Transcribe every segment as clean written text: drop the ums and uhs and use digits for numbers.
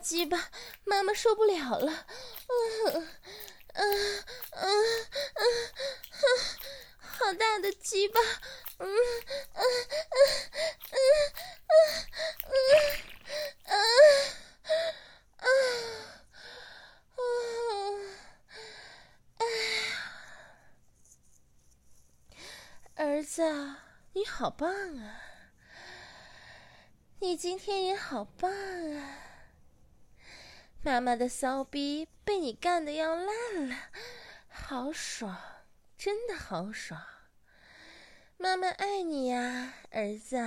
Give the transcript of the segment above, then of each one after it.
鸡巴，妈妈受不了了。好大的鸡巴。儿子，你好棒啊！你今天也好棒啊！妈妈的骚逼被你干得要烂了，好爽，真的好爽！妈妈爱你呀，儿子。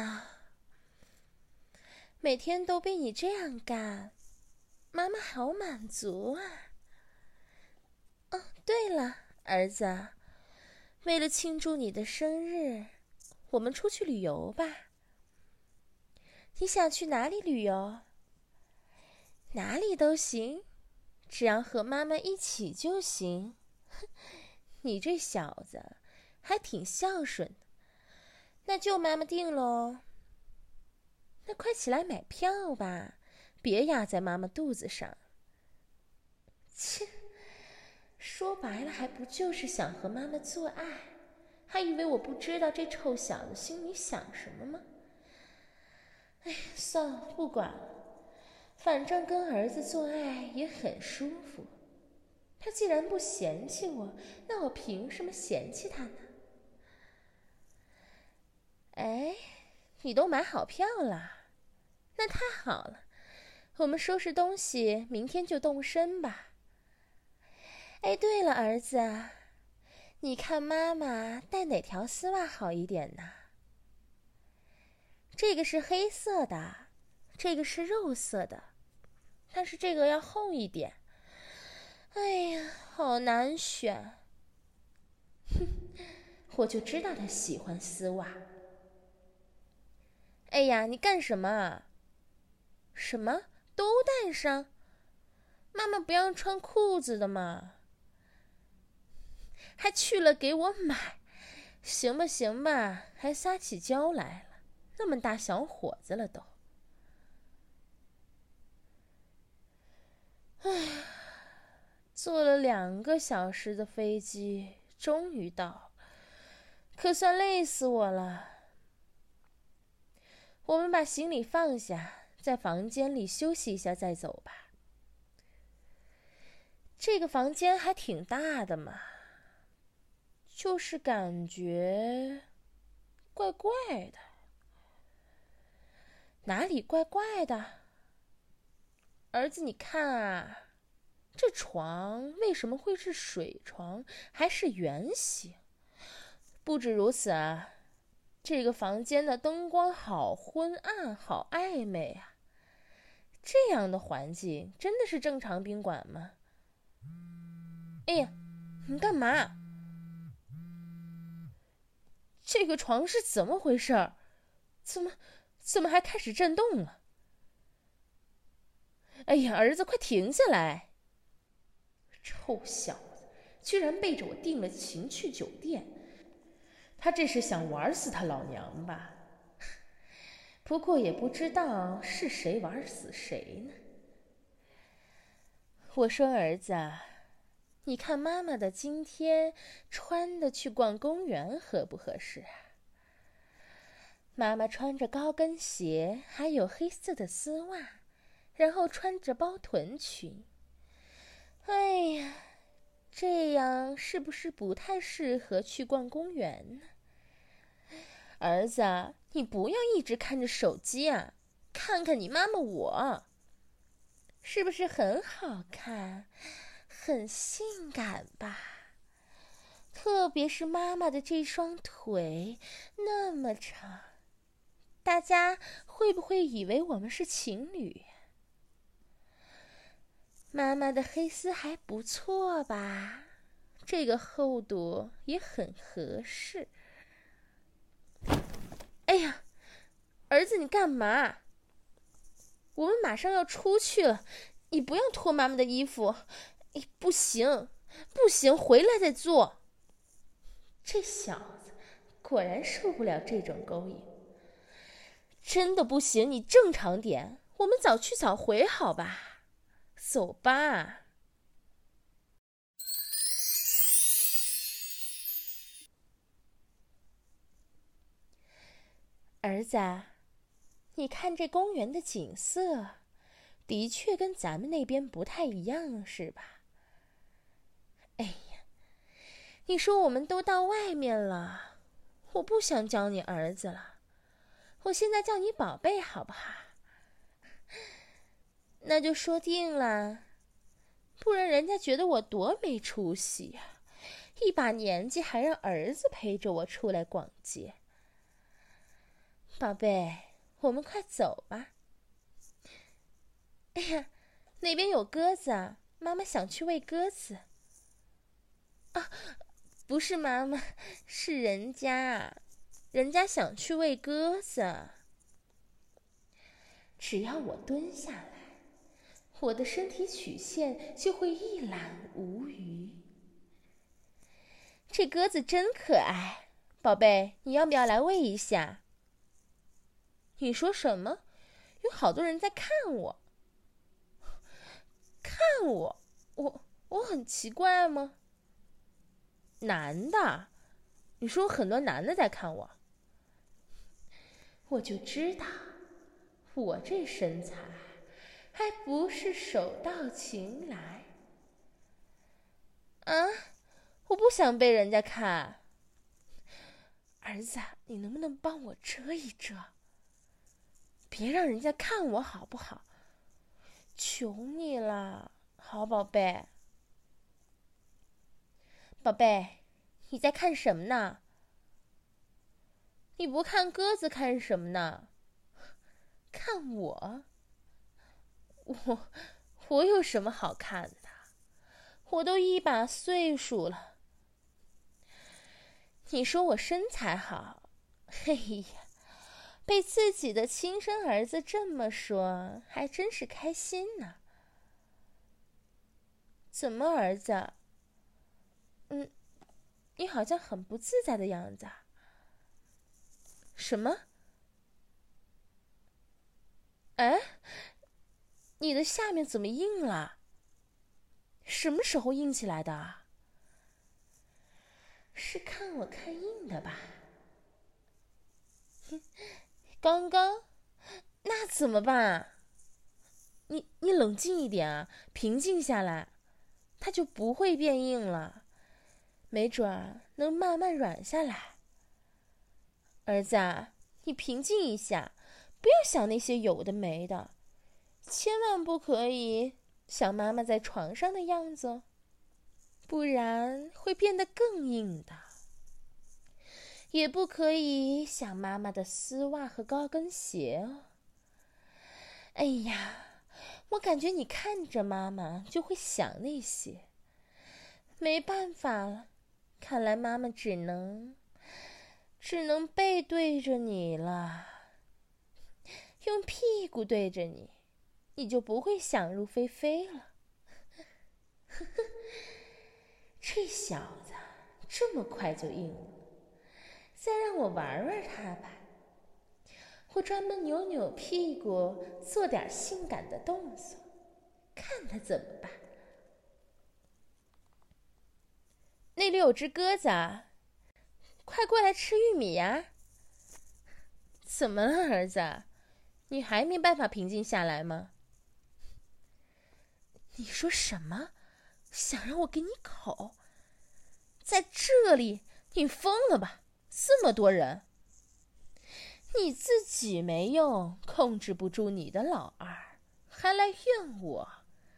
每天都被你这样干，妈妈好满足啊！哦，对了，儿子，为了庆祝你的生日，我们出去旅游吧。你想去哪里旅游？哪里都行，只要和妈妈一起就行。你这小子还挺孝顺，那就妈妈定喽。那快起来买票吧，别压在妈妈肚子上。切，说白了还不就是想和妈妈做爱，还以为我不知道这臭小子心里想什么吗？哎，算了，不管了，反正跟儿子做爱也很舒服。他既然不嫌弃我，那我凭什么嫌弃他呢？哎，你都买好票了，那太好了，我们收拾东西，明天就动身吧。哎，对了，儿子，你看妈妈带哪条丝袜好一点呢？这个是黑色的，这个是肉色的，但是这个要厚一点。哎呀，好难选。哼，我就知道他喜欢丝袜。哎呀，你干什么啊？什么？都带上？妈妈不让穿裤子的嘛。还去了给我买，行吧行吧，还撒起娇来了，那么大小伙子了都。唉，坐了2个小时的飞机，终于到，可算累死我了。我们把行李放下，在房间里休息一下再走吧。这个房间还挺大的嘛，就是感觉怪怪的。哪里怪怪的？儿子，你看啊，这床为什么会是水床，还是圆形？不止如此啊，这个房间的灯光好昏暗，好暧昧啊！这样的环境真的是正常宾馆吗？哎呀，你干嘛？这个床是怎么回事？怎么还开始震动了？哎呀，儿子，快停下来！臭小子，居然背着我订了情趣酒店，他这是想玩死他老娘吧？不过也不知道是谁玩死谁呢。我说儿子，你看妈妈的今天穿的去逛公园合不合适啊？妈妈穿着高跟鞋，还有黑色的丝袜，然后穿着包臀裙。哎呀，这样是不是不太适合去逛公园呢？儿子，你不要一直看着手机啊，看看你妈妈我，是不是很好看，很性感吧？特别是妈妈的这双腿那么长，大家会不会以为我们是情侣？妈妈的黑丝还不错吧？这个厚度也很合适。哎呀，儿子，你干嘛？我们马上要出去了，你不要脱妈妈的衣服。哎，不行，不行，回来再做。这小子果然受不了这种勾引。真的不行，你正常点，我们早去早回好吧？ 走吧。儿子，你看这公园的景色，的确跟咱们那边不太一样，是吧？哎呀，你说我们都到外面了，我不想叫你儿子了，我现在叫你宝贝好不好？那就说定了，不然人家觉得我多没出息呀！一把年纪还让儿子陪着我出来逛街。宝贝，我们快走吧。哎呀，那边有鸽子啊，妈妈想去喂鸽子。啊，不是妈妈，是人家想去喂鸽子。只要我蹲下来，我的身体曲线就会一览无余。这鸽子真可爱，宝贝，你要不要来喂一下？你说什么？有好多人在看我。看我？我很奇怪吗？男的？你说有很多男的在看我？我就知道，我这身材还不是手到擒来。啊，我不想被人家看。儿子，你能不能帮我遮一遮？别让人家看我好不好？求你了，好宝贝。宝贝，你在看什么呢？你不看鸽子看什么呢？看我？我有什么好看的？我都一把岁数了。你说我身材好，嘿呀，被自己的亲生儿子这么说，还真是开心呢。怎么，儿子？你好像很不自在的样子啊。什么？哎，你的下面怎么硬了？什么时候硬起来的啊？是看我看硬的吧？刚刚？那怎么办？你冷静一点啊，平静下来，它就不会变硬了，没准儿能慢慢软下来。儿子啊，你平静一下，不要想那些有的没的，千万不可以想妈妈在床上的样子，不然会变得更硬的。也不可以想妈妈的丝袜和高跟鞋哦。哎呀，我感觉你看着妈妈就会想那些，没办法了，看来妈妈只能背对着你了，用屁股对着你，你就不会想入非非了。这小子这么快就硬了，再让我玩玩他吧。我专门扭扭屁股，做点性感的动作，看他怎么办。那里有只鸽子啊，快过来吃玉米呀！怎么了，儿子？你还没办法平静下来吗？你说什么？想让我给你口？在这里？你疯了吧？这么多人，你自己没用，控制不住你的老二，还来怨我？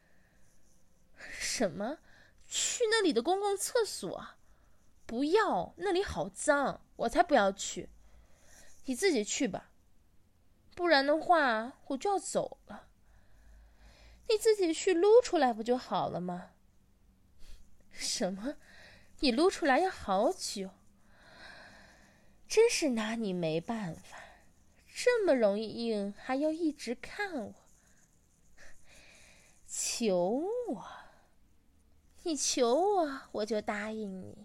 什么？去那里的公共厕所？不要，那里好脏，我才不要去。你自己去吧，不然的话我就要走了。你自己去撸出来不就好了吗？什么？你撸出来要好久？真是拿你没办法，这么容易硬还要一直看我，求我，你求我，我就答应你。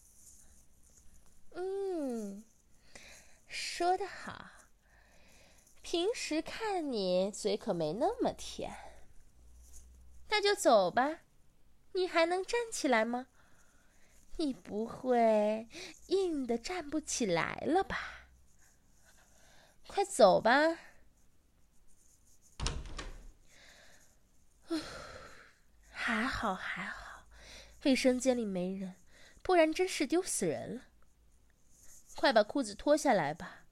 说得好，平时看你嘴可没那么甜， 那就走吧。你还能站起来吗？你不会硬的站不起来了吧？快走吧。还好还好，卫生间里没人，不然真是丢死人了。快把裤子脱下来吧。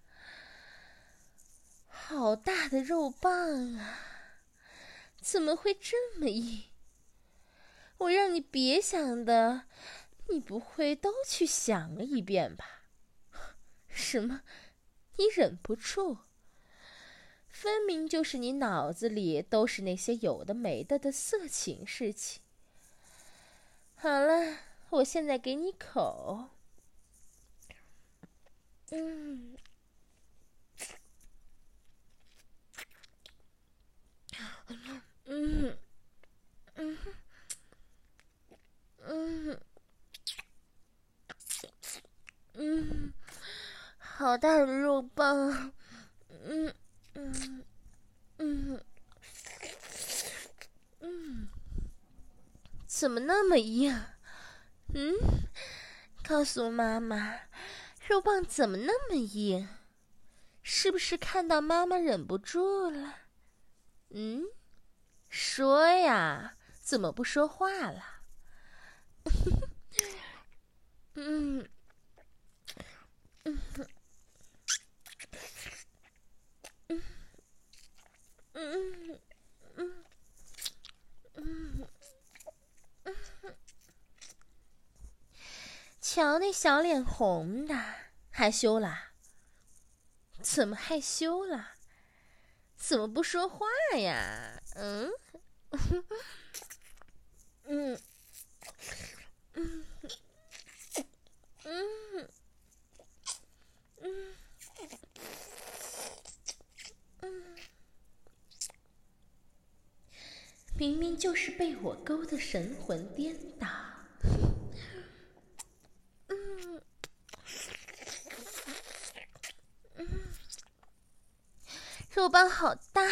好大的肉棒啊，怎么会这么硬？我让你别想的，你不会都去想了一遍吧？什么？你忍不住？分明就是你脑子里都是那些有的没的色情事情。好了，我现在给你口。好大的肉棒。怎么那么硬？告诉妈妈，肉棒怎么那么硬？是不是看到妈妈忍不住了？说呀，怎么不说话了？瞧那小脸红的，害羞啦？怎么害羞了？怎么不说话呀？明明就是被我勾得神魂颠倒。肉棒好大。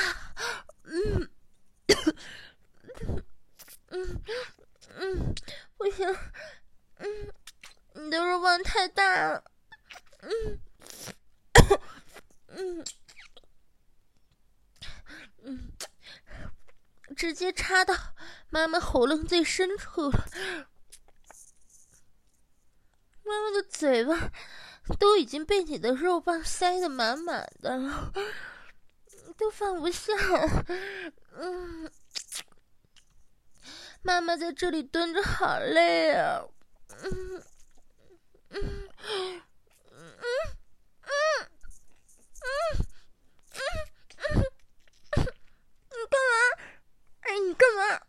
不行，你的肉棒太大了。直接插到妈妈喉咙最深处了。妈妈的嘴巴都已经被你的肉棒塞得满满的了，都放不下。妈妈在这里蹲着好累啊。你干嘛？哎，你干嘛？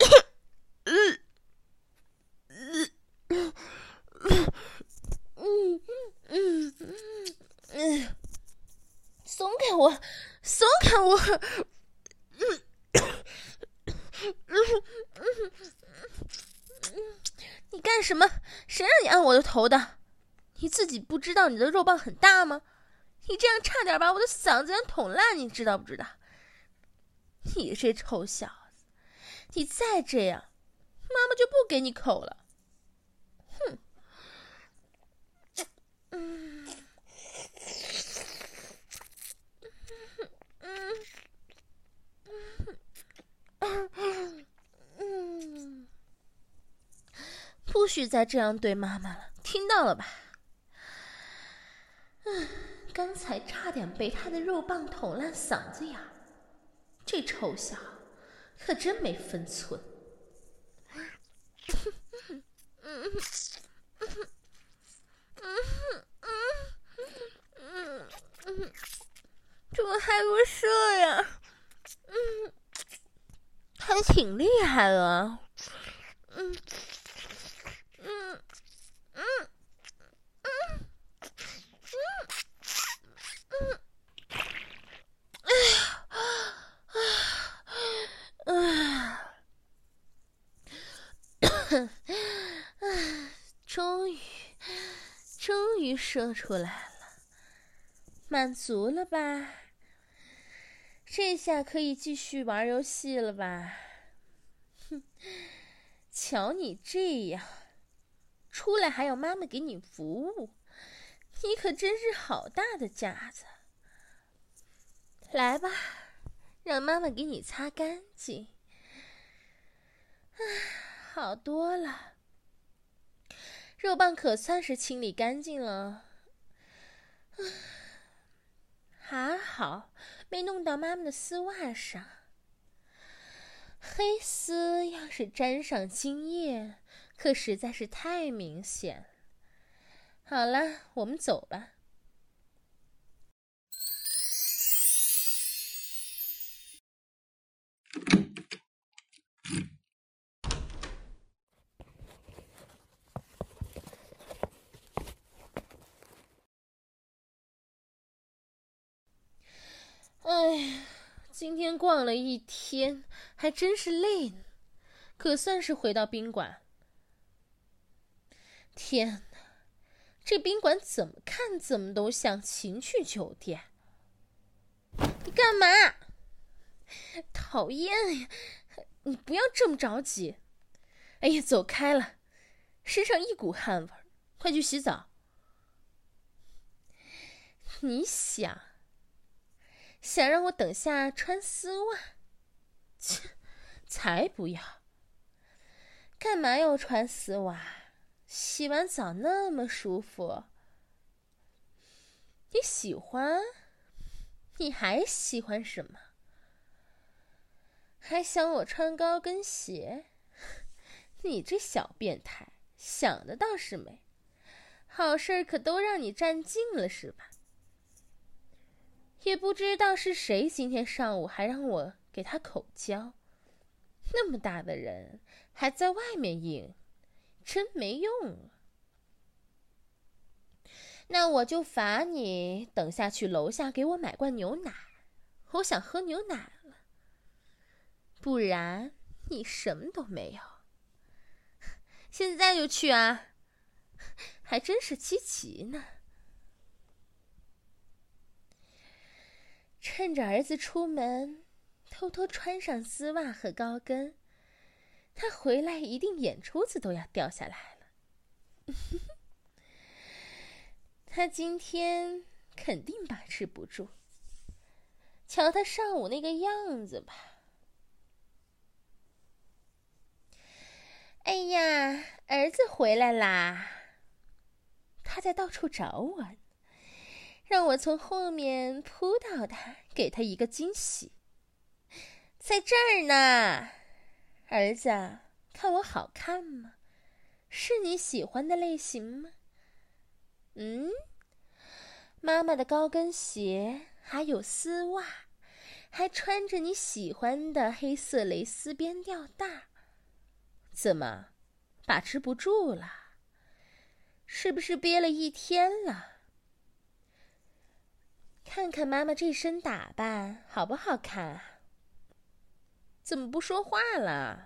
松开我，松开我！你干什么？谁让你按我的头的？你自己不知道你的肉棒很大吗？你这样差点把我的嗓子眼捅烂，你知道不知道？你这臭小子，你再这样，妈妈就不给你口了。哼！不许再这样对妈妈了，听到了吧？刚才差点被他的肉棒捅烂嗓子眼，这臭小子可真没分寸。怎么还不射呀？还挺厉害的。终于射出来了，满足了吧？这下可以继续玩游戏了吧？ 瞧你这样，出来还要妈妈给你服务，你可真是好大的架子。来吧，让妈妈给你擦干净。好多了，肉棒可算是清理干净了。还好没弄到妈妈的丝袜上，黑丝要是沾上精液，可实在是太明显了。好了，我们走吧。哎，今天逛了一天，还真是累呢，可算是回到宾馆。天哪，这宾馆怎么看怎么都像情趣酒店。你干嘛？讨厌呀！你不要这么着急。哎呀，走开了，身上一股汗味儿，快去洗澡。你想让我等下穿丝袜？切，才不要！干嘛要穿丝袜？洗完澡那么舒服。你喜欢？你还喜欢什么？还想我穿高跟鞋？你这小变态，想的倒是美。好事可都让你占尽了是吧？也不知道是谁今天上午还让我给他口交，那么大的人还在外面硬，真没用啊。那我就罚你等下去楼下给我买罐牛奶，我想喝牛奶了。不然你什么都没有。现在就去啊，还真是稀奇呢。趁着儿子出门，偷偷穿上丝袜和高跟，他回来一定眼珠子都要掉下来了。他今天肯定把持不住，瞧他上午那个样子吧。哎呀，儿子回来啦！他在到处找我，让我从后面扑到他，给他一个惊喜。在这儿呢，儿子，看我好看吗？是你喜欢的类型吗？妈妈的高跟鞋，还有丝袜，还穿着你喜欢的黑色蕾丝边吊带。怎么，把持不住了？是不是憋了一天了？看看妈妈这身打扮，好不好看啊？怎么不说话了？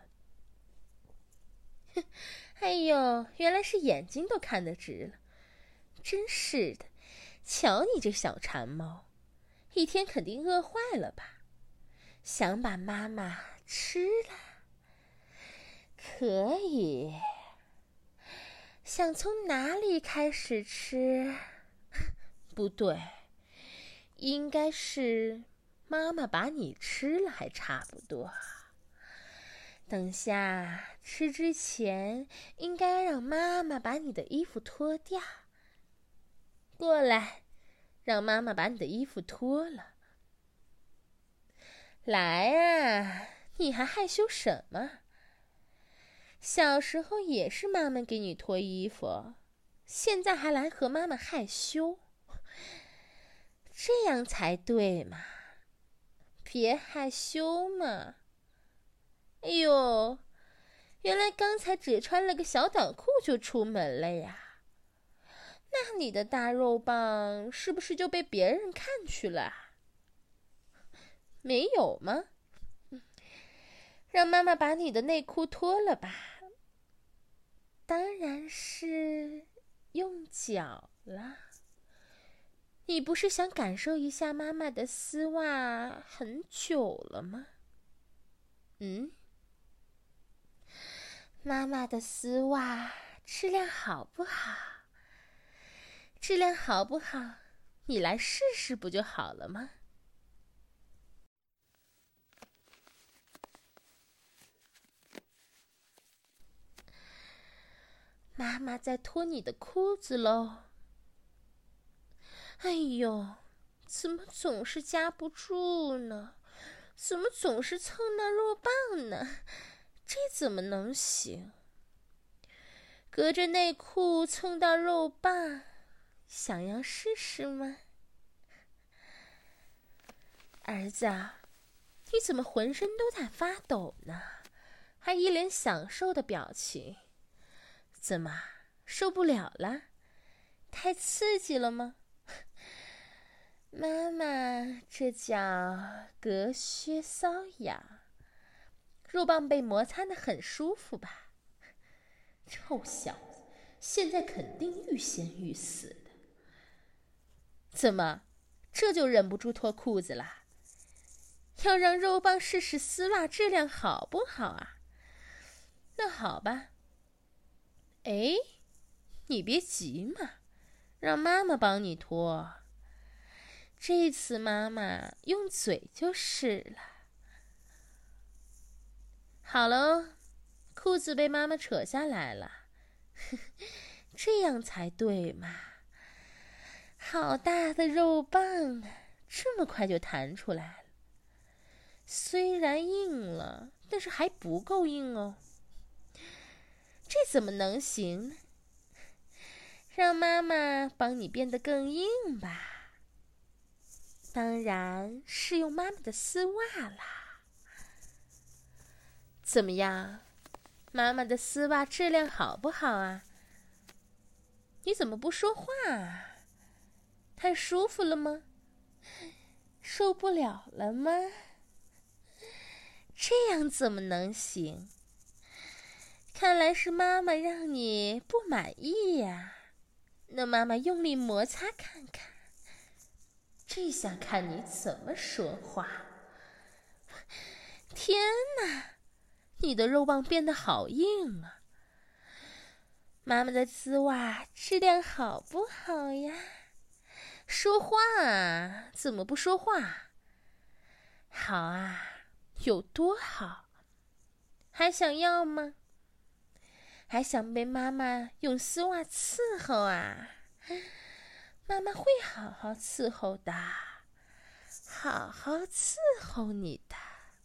哎呦，原来是眼睛都看得直了。真是的，瞧你这小馋猫，一天肯定饿坏了吧？想把妈妈吃了？可以。想从哪里开始吃？不对，应该是妈妈把你吃了还差不多。等下吃之前，应该让妈妈把你的衣服脱掉。过来，让妈妈把你的衣服脱了。来啊，你还害羞什么？小时候也是妈妈给你脱衣服，现在还来和妈妈害羞，这样才对嘛！别害羞嘛！哎呦，原来刚才只穿了个小短裤就出门了呀？那你的大肉棒是不是就被别人看去了？没有吗？让妈妈把你的内裤脱了吧。当然是用脚了。你不是想感受一下妈妈的丝袜很久了吗？ 妈妈的丝袜质量好不好？质量好不好？你来试试不就好了吗？妈妈在脱你的裤子喽。哎呦，怎么总是夹不住呢？怎么总是蹭到肉棒呢？这怎么能行？隔着内裤蹭到肉棒，想要试试吗？儿子，你怎么浑身都在发抖呢？还一脸享受的表情。怎么，受不了了？太刺激了吗？妈妈，这叫隔靴搔痒。肉棒被摩擦得很舒服吧？臭小子，现在肯定欲仙欲死的。怎么，这就忍不住脱裤子啦？要让肉棒试试丝袜质量好不好啊？那好吧。哎，你别急嘛，让妈妈帮你脱。这次妈妈用嘴就是了。好喽，裤子被妈妈扯下来了。这样才对嘛。好大的肉棒啊，这么快就弹出来了。虽然硬了，但是还不够硬哦。这怎么能行呢？让妈妈帮你变得更硬吧。当然是用妈妈的丝袜啦。怎么样，妈妈的丝袜质量好不好啊？你怎么不说话啊？太舒服了吗？受不了了吗？这样怎么能行？看来是妈妈让你不满意呀。那妈妈用力摩擦看看，这下看你怎么说话。天哪，你的肉棒变得好硬啊！妈妈的丝袜质量好不好呀？说话啊，怎么不说话？好啊，有多好？还想要吗？还想被妈妈用丝袜伺候啊？妈妈会好好伺候的，好好伺候你的。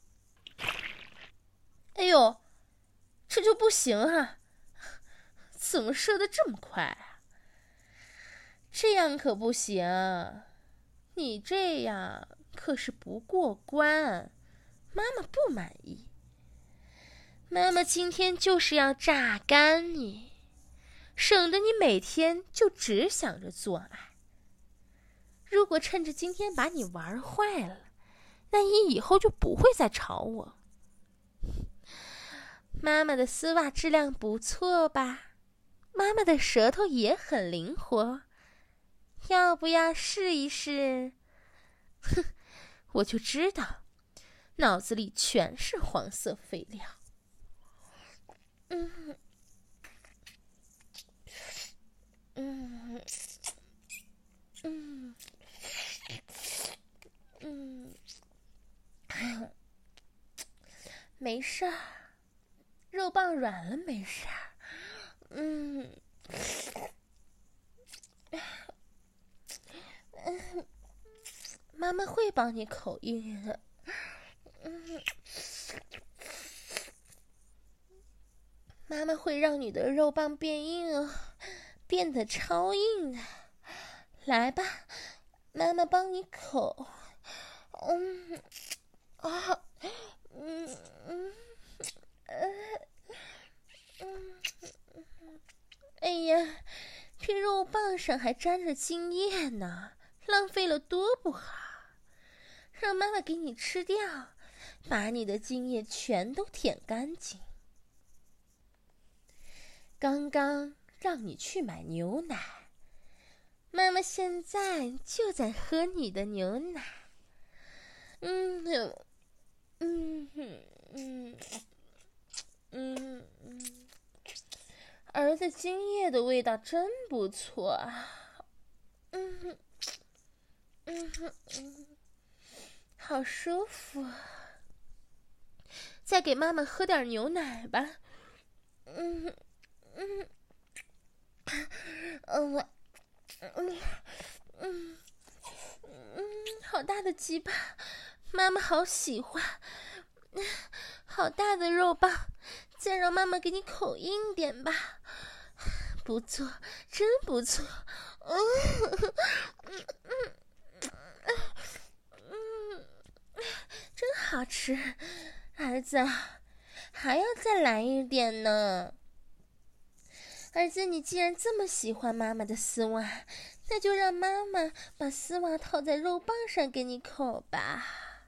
哎呦，这就不行啊！怎么射得这么快啊？这样可不行，你这样可是不过关，妈妈不满意。妈妈今天就是要榨干你，省得你每天就只想着做爱。如果趁着今天把你玩坏了，那你以后就不会再吵我。妈妈的丝袜质量不错吧？妈妈的舌头也很灵活，要不要试一试？哼，我就知道，脑子里全是黄色废料。没事儿，肉棒软了没事儿。妈妈会帮你口硬的。妈妈会让你的肉棒变硬哦，变得超硬的。来吧，妈妈帮你口。哎呀，这肉棒上还沾着精液呢，浪费了多不好。让妈妈给你吃掉，把你的精液全都舔干净。刚刚让你去买牛奶，妈妈现在就在喝你的牛奶。 儿子精液的味道真不错啊。好舒服。再给妈妈喝点牛奶吧。好大的鸡巴，妈妈好喜欢。好大的肉棒，再让妈妈给你口硬点吧。不错，真不错。真好吃，儿子，还要再来一点呢。儿子，你既然这么喜欢妈妈的丝袜，那就让妈妈把丝袜套在肉棒上给你口吧。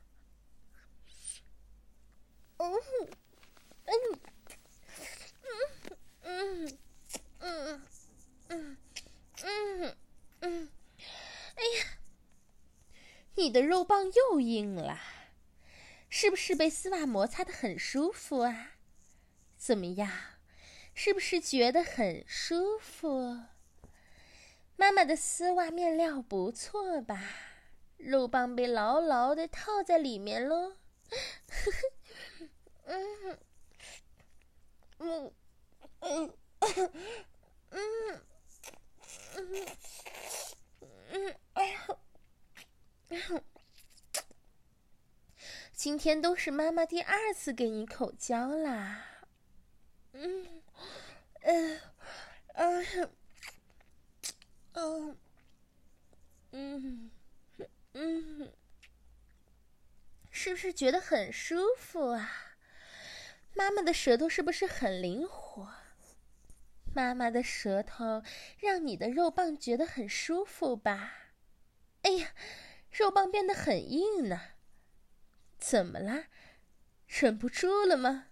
哎呀，你的肉棒又硬了，是不是被丝袜摩擦得很舒服啊？怎么样，是不是觉得很舒服？妈妈的丝袜面料不错吧？肉棒被牢牢地套在里面咯。今天都是妈妈第2次给你口交啦。是不是觉得很舒服啊？妈妈的舌头是不是很灵活？妈妈的舌头让你的肉棒觉得很舒服吧？哎呀，肉棒变得很硬呢。怎么啦？忍不住了吗？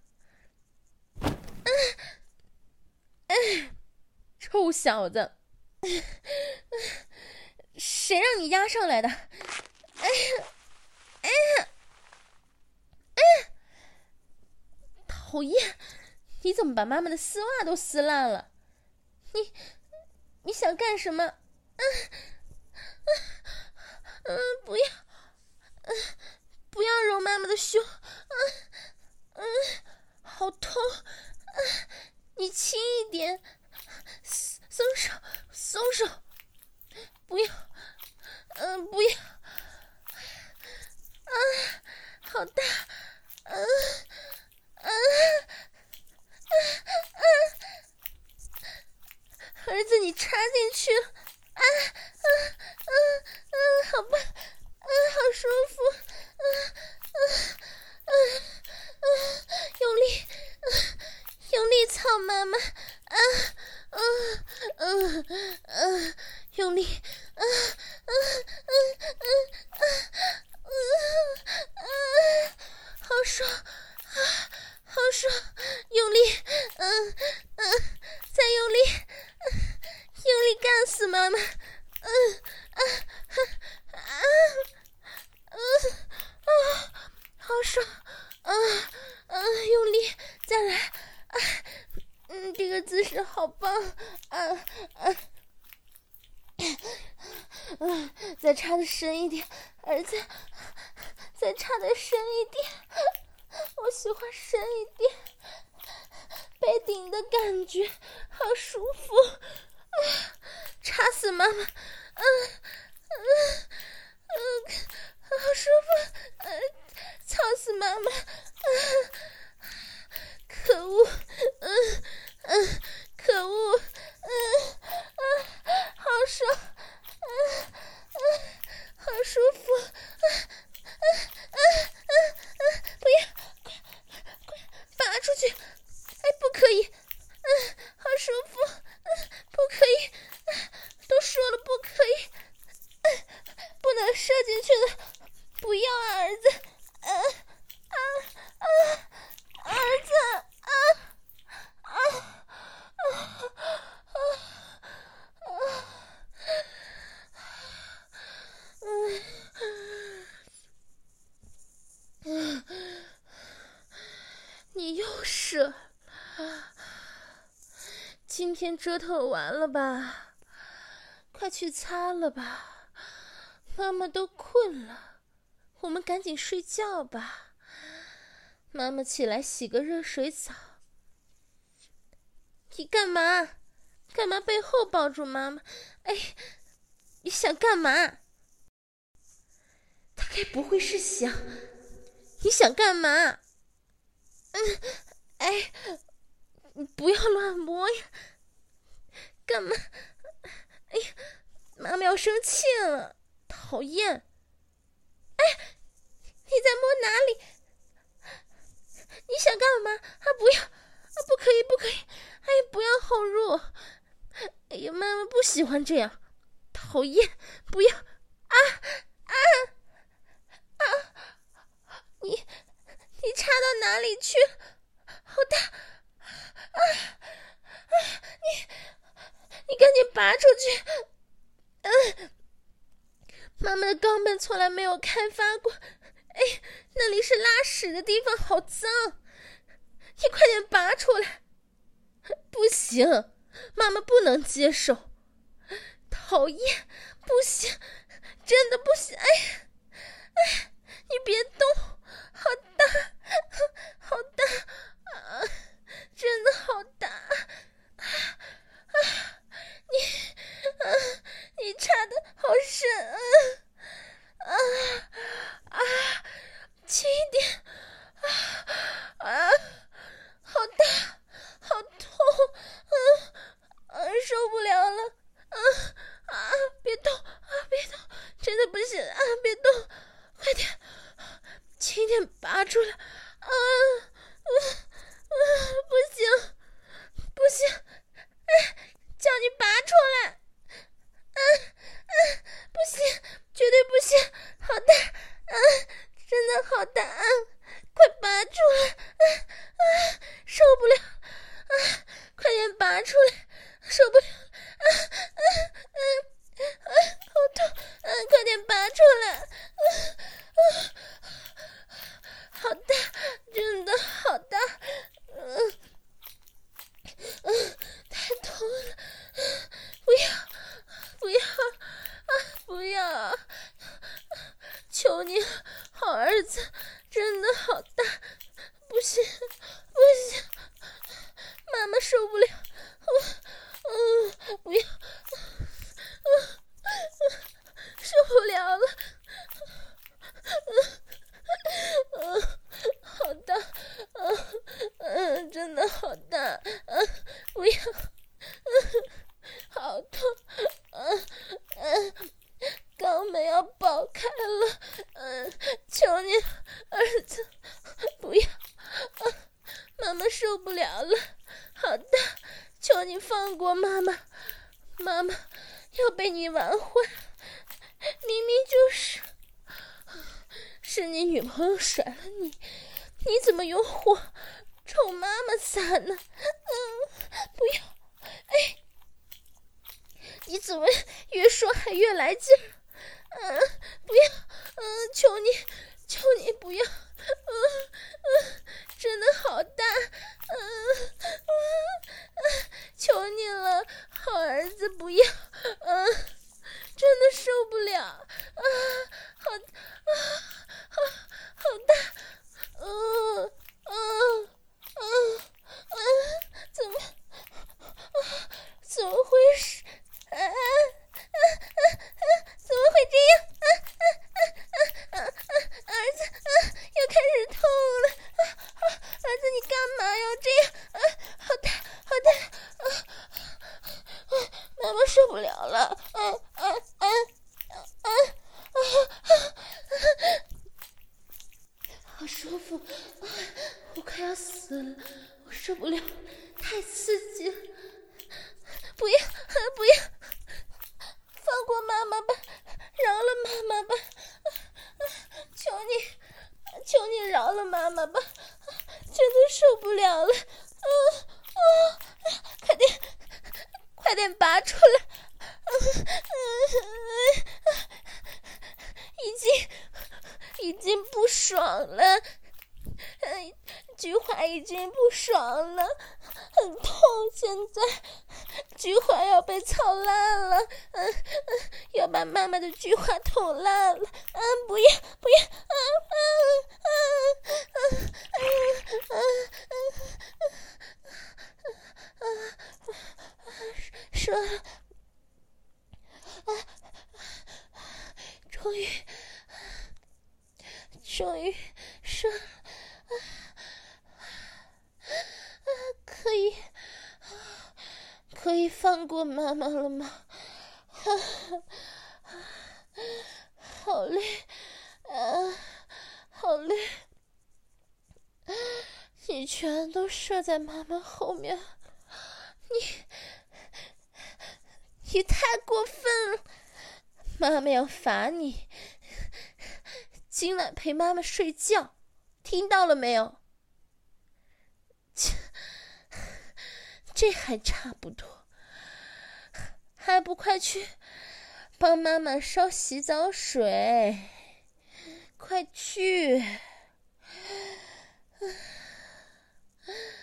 臭小子，谁让你压上来的？讨厌！你怎么把妈妈的丝袜都撕烂了？你想干什么？不要，不要揉妈妈的胸，好痛！你轻一点，松手，松手！不要，不要！好大！儿子，你插进去了！好棒！好舒服！用力，用力操妈妈！用力！好爽！好爽！用力！再用力！用力干死妈妈！好爽！用力！再来！这个姿势好棒！再插得深一点，儿子，再插得深一点，我喜欢深一点，被顶的感觉好舒服，插死妈妈，好舒服，操死妈妈，可恶，可恶，好爽，好舒服，不要，快拔出去！哎，不可以，好舒服，不可以，都说了不可以，不能射进去的，不要啊，儿子，儿子，你又射，今今天折腾完了吧？快去擦了吧，妈妈都困了，我们赶紧睡觉吧。妈妈起来洗个热水澡。你干嘛？干嘛背后抱住妈妈？哎，你想干嘛？他该不会是想……你想干嘛？哎，你不要乱摸呀！干嘛？哎呀，妈妈要生气了，讨厌！哎，你在摸哪里？你想干嘛？不要！不可以，不可以！哎，不要后入！哎呀，妈妈不喜欢这样，讨厌！不要！你插到哪里去？好大！你赶紧拔出去！妈妈的肛门从来没有开发过，哎，那里是拉屎的地方，好脏！你快点拔出来！不行，妈妈不能接受，讨厌，不行，真的不行！哎，你别动，好大，好大啊！真的好大你插的好深轻一点好大，好痛受不了了别动别动，真的不行别动，快点，轻点拔出来不行不行，叫你拔出来不行，绝对不行，好大真的好大快拔出来受不了快点拔出来，受不了好痛快点拔出来好大，真的好大太痛了，不要不要不要，求你好儿子，真的好大，不行不行，妈妈受不了不要受不了了好大真的好大不要好痛肛门要爆开了求你儿子不要妈妈受不了了好大，求你放过妈妈，妈妈要被你玩坏，明明是你女朋友甩了你，你怎么用火冲妈妈撒呢不要你怎么越说还越来劲不要求你不要真的好大求你了好儿子不要真的受不了好大怎么回事怎么会这样儿子又开始痛了儿子你干嘛要这样好大好大妈妈受不了了好舒服我快要死了，我受不了，太刺激了，不要不要，放过妈妈吧，饶了妈妈吧求你饶了妈妈吧，真的受不了了快点拔出来已经不爽了菊花已经不爽了很痛现在菊花要被操烂了，要把妈妈的菊花捅烂了，不要不要，射了，终于射了，可以放过妈妈了吗？好累，好累！你居然都射在妈妈后面，你太过分了！妈妈要罚你，今晚陪妈妈睡觉，听到了没有？这还差不多，还不快去帮妈妈烧洗澡水，快去！